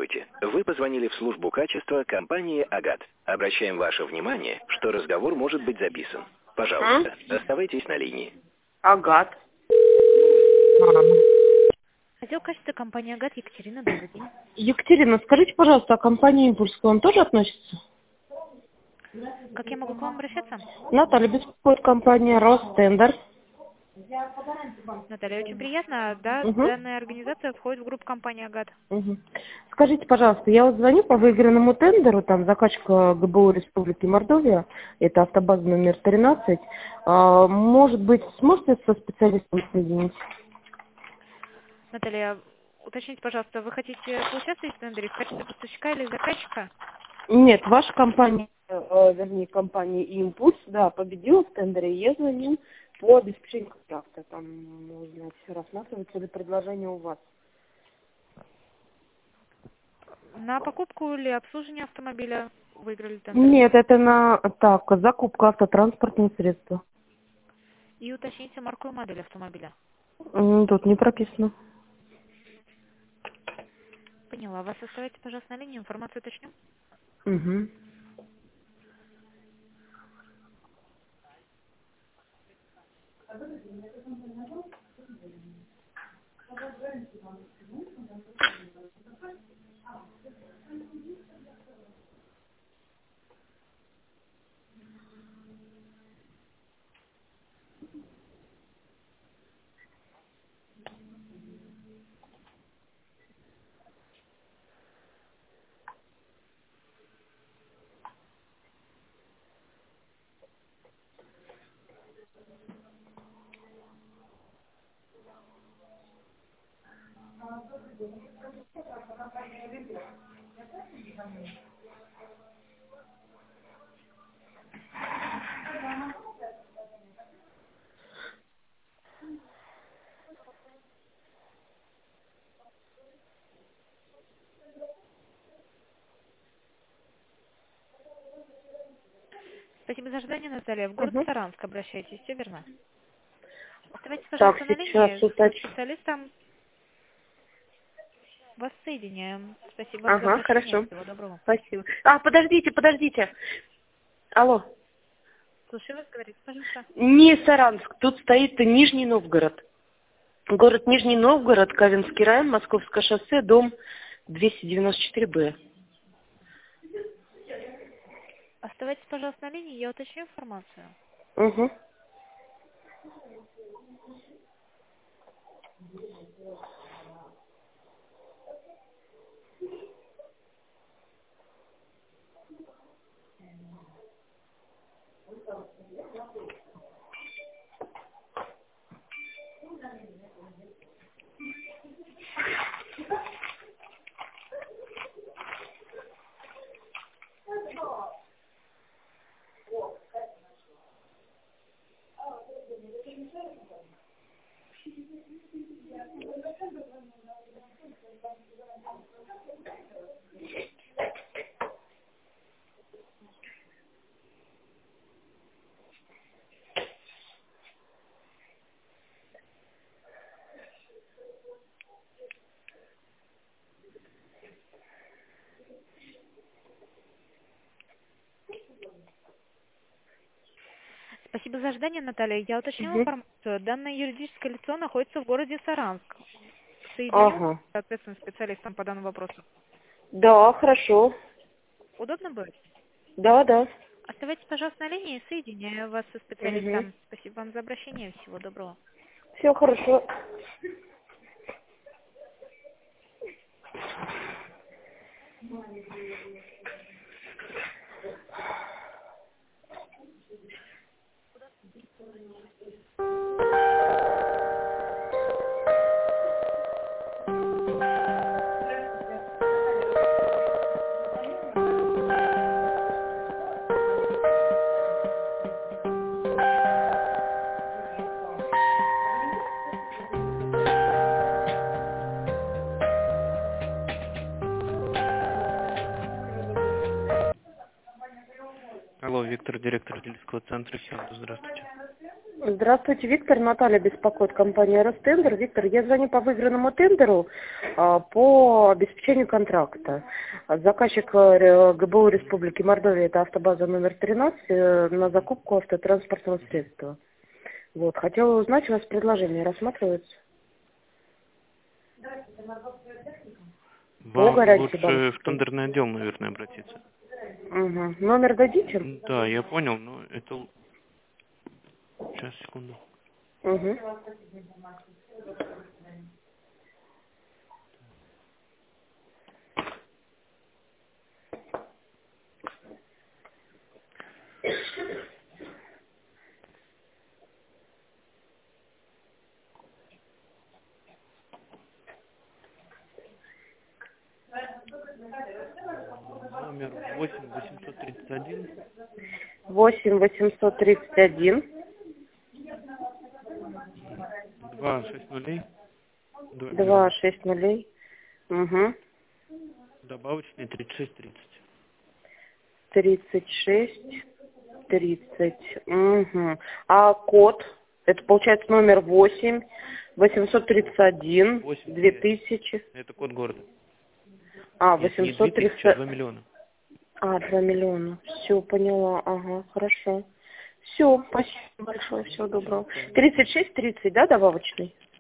Здравствуйте. Вы позвонили в службу качества компании «Агат». Обращаем ваше внимание, что разговор может быть записан. Пожалуйста, оставайтесь на линии. Агат. Отдел качества компании «Агат», Екатерина, добрый день. Екатерина, скажите, пожалуйста, а компания «Импульс» к вам тоже относится? Как я могу к вам обращаться? Наталья, беспокоит компания «Ростендер». Наталья, очень приятно. Да, Угу. данная организация входит в группу компании «Агат». Угу. Скажите, пожалуйста, я вот звоню по выигранному тендеру, там заказчика ГБУ Республики Мордовия, это автобаза номер 13. Может быть, сможете со специалистом соединить? Наталья, уточните, пожалуйста, вы хотите поучаствовать в тендере в качестве поставщика или заказчика? Нет, ваша компания, вернее, компания «Импульс», да, победила в тендере, и я звоню по обеспечению контракта, там, узнать, рассматривается ли предложение у вас. На покупку или обслуживание автомобиля выиграли тендер? Нет, это закупка автотранспортных средств. И уточните марку и модель автомобиля. Тут не прописано. Поняла. Вас оставайте, пожалуйста, на линии, информацию уточню. Угу. Спасибо за ожидание, Наталья. В город Угу. Саранск обращайтесь, все верно? Оставайтесь, Так, пожалуйста, на сейчас линии. Со уточню. специалистом вас соединяем. Спасибо вам за Ага, обращение. хорошо. Всего доброго. Спасибо. Подождите. Алло. Слушаю вас, говорите, пожалуйста. Не Саранск, тут стоит Нижний Новгород. Город Нижний Новгород, Кавинский район, Московское шоссе, дом 294Б. Оставайтесь, пожалуйста, на линии, я уточню информацию. Угу. Спасибо за ожидание, Наталья. Я уточнила Угу. информацию. Данное юридическое лицо находится в городе Саранск. Соединю, Ага. соответственно, специалистом по данному вопросу. Да, хорошо. Удобно будет? Да. Оставайтесь, пожалуйста, на линии, соединяю вас со Угу. специалистом. Спасибо вам за обращение. Всего доброго. Все хорошо. Алло, Виктор, директор Дельского центра Хионда. Здравствуйте. Здравствуйте, Виктор. Наталья беспокоит, компания Ростендер. Виктор, я звоню по выигранному тендеру по обеспечению контракта. Заказчик ГБУ Республики Мордовия, это автобаза номер 13, на закупку автотранспортного средства. Вот, хотела узнать, у вас предложение рассматривается? Вам гарантии лучше банковской. в тендерный отдел, наверное, обратиться. Угу. Номер дадите? Да, я понял, но это... Сейчас, секунду. Угу. Номер 8831 8 831 260 260. Угу. добавочный 3630. 3630. Угу. А код? Это получается номер 8 831 2000. Это код города. Нет, не 2000, а 2 830. миллиона. 2 миллиона. Все, поняла. Ага, хорошо. Все, спасибо большое, всего доброго. 3630, да, добавочный?